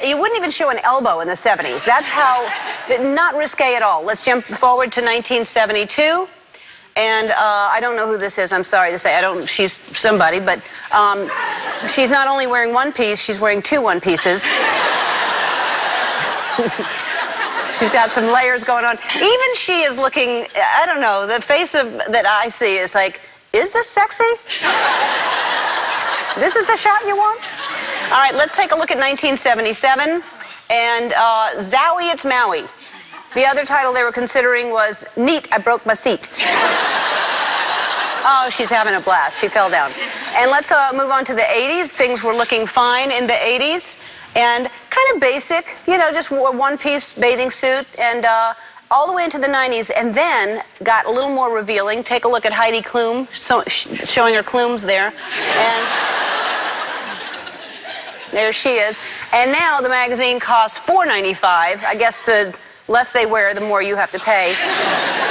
You wouldn't even show an elbow in the 70s. That's how, not risque at all. Let's jump forward to 1972. And I don't know who this is, I'm sorry to say. She's somebody, but she's not only wearing one piece, she's wearing two one-pieces. She's got some layers going on. Even she is looking, I don't know, the face that I see is like, is this sexy? This is the shot you want? All right, let's take a look at 1977. And Zowie, It's Maui. The other title they were considering was Neat, I Broke My Seat. Oh, she's having a blast. She fell down. And let's move on to the 80s. Things were looking fine in the 80s. And kind of basic, you know, just wore one-piece bathing suit. And all the way into the 90s. And then got a little more revealing. Take a look at Heidi Klum, showing her Klums there. And there she is. And now the magazine costs $4.95. I guess the less they wear, the more you have to pay.